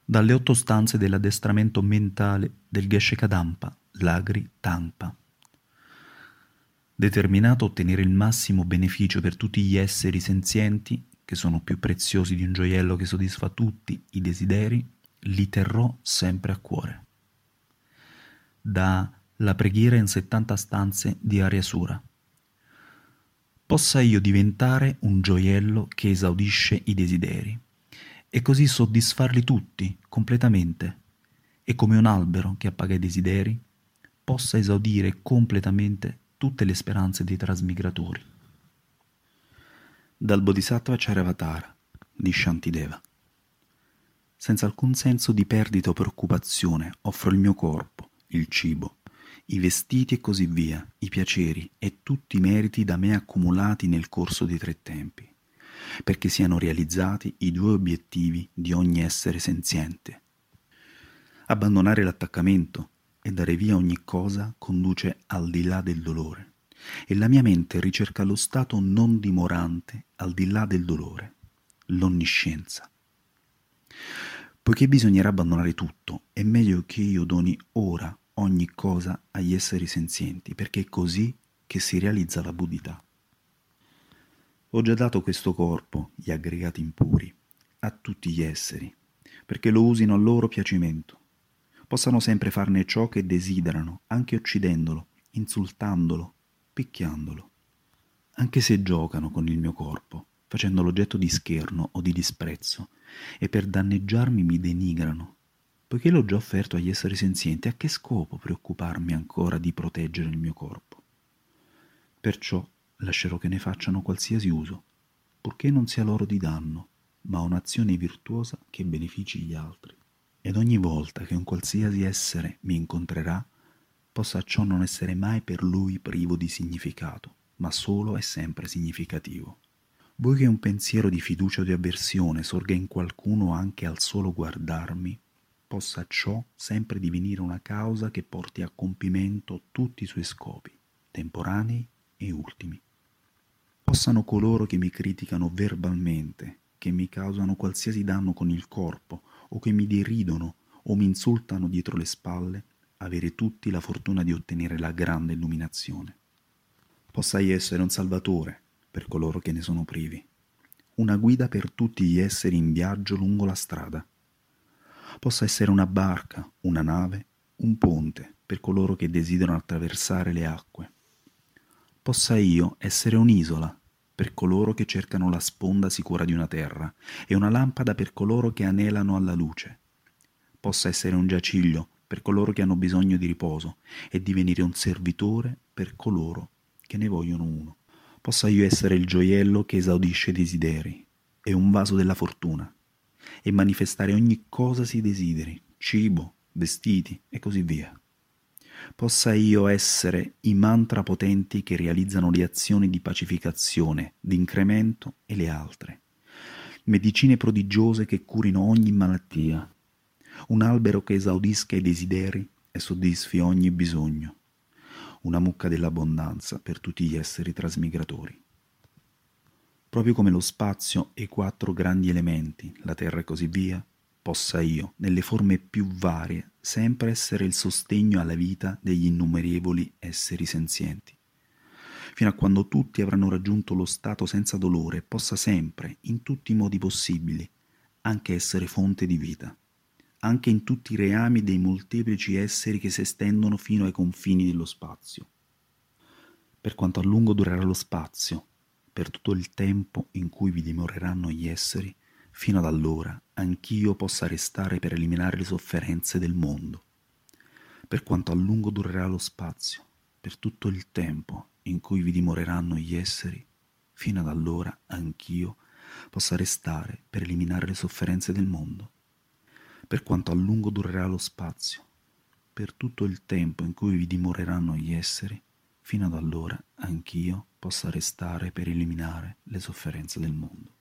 Dalle 8 stanze dell'addestramento mentale del Geshe Kadampa, l'Agri Tangpa. Determinato a ottenere il massimo beneficio per tutti gli esseri senzienti, che sono più preziosi di un gioiello che soddisfa tutti i desideri, li terrò sempre a cuore. Da La preghiera in 70 stanze di Aryasura. Possa io diventare un gioiello che esaudisce i desideri, e così soddisfarli tutti, completamente, e come un albero che appaga i desideri, possa esaudire completamente tutte le speranze dei trasmigratori. Dal Bodhisattva Charyavatara di Shantideva. Senza alcun senso di perdita o preoccupazione offro il mio corpo, il cibo, i vestiti e così via, i piaceri e tutti i meriti da me accumulati nel corso dei 3 tempi, perché siano realizzati i 2 obiettivi di ogni essere senziente. Abbandonare l'attaccamento e dare via ogni cosa conduce al di là del dolore, e la mia mente ricerca lo stato non dimorante al di là del dolore, l'onniscienza. Poiché bisognerà abbandonare tutto, è meglio che io doni ora ogni cosa agli esseri senzienti, perché è così che si realizza la buddhità. Ho già dato questo corpo, gli aggregati impuri, a tutti gli esseri, perché lo usino a loro piacimento. Possano sempre farne ciò che desiderano, anche uccidendolo, insultandolo, picchiandolo. Anche se giocano con il mio corpo, facendolo oggetto di scherno o di disprezzo, e per danneggiarmi mi denigrano. Poiché l'ho già offerto agli esseri senzienti, a che scopo preoccuparmi ancora di proteggere il mio corpo? Perciò lascerò che ne facciano qualsiasi uso, purché non sia loro di danno, ma un'azione virtuosa che benefici gli altri. Ed ogni volta che un qualsiasi essere mi incontrerà, possa ciò non essere mai per lui privo di significato, ma solo e sempre significativo. Vuoi che un pensiero di fiducia o di avversione sorga in qualcuno anche al solo guardarmi, possa ciò sempre divenire una causa che porti a compimento tutti i suoi scopi, temporanei e ultimi. Possano coloro che mi criticano verbalmente, che mi causano qualsiasi danno con il corpo, o che mi deridono o mi insultano dietro le spalle, avere tutti la fortuna di ottenere la grande illuminazione. Possa io essere un salvatore per coloro che ne sono privi, una guida per tutti gli esseri in viaggio lungo la strada. Possa essere una barca, una nave, un ponte per coloro che desiderano attraversare le acque. Possa io essere un'isola per coloro che cercano la sponda sicura di una terra e una lampada per coloro che anelano alla luce. Possa essere un giaciglio per coloro che hanno bisogno di riposo e divenire un servitore per coloro che ne vogliono uno. Possa io essere il gioiello che esaudisce i desideri e un vaso della fortuna e manifestare ogni cosa si desideri, cibo, vestiti e così via. Possa io essere i mantra potenti che realizzano le azioni di pacificazione, di incremento e le altre, medicine prodigiose che curino ogni malattia, un albero che esaudisca i desideri e soddisfi ogni bisogno, una mucca dell'abbondanza per tutti gli esseri trasmigratori. Proprio come lo spazio e i 4 grandi elementi, la terra e così via, possa io, nelle forme più varie, sempre essere il sostegno alla vita degli innumerevoli esseri senzienti, fino a quando tutti avranno raggiunto lo stato senza dolore, possa sempre, in tutti i modi possibili, anche essere fonte di vita, anche in tutti i reami dei molteplici esseri che si estendono fino ai confini dello spazio. Per quanto a lungo durerà lo spazio, per tutto il tempo in cui vi dimoreranno gli esseri, fino ad allora anch'io possa restare per eliminare le sofferenze del mondo. Per quanto a lungo durerà lo spazio, per tutto il tempo in cui vi dimoreranno gli esseri, fino ad allora anch'io possa restare per eliminare le sofferenze del mondo. Per quanto a lungo durerà lo spazio, per tutto il tempo in cui vi dimoreranno gli esseri, fino ad allora anch'io possa restare per eliminare le sofferenze del mondo.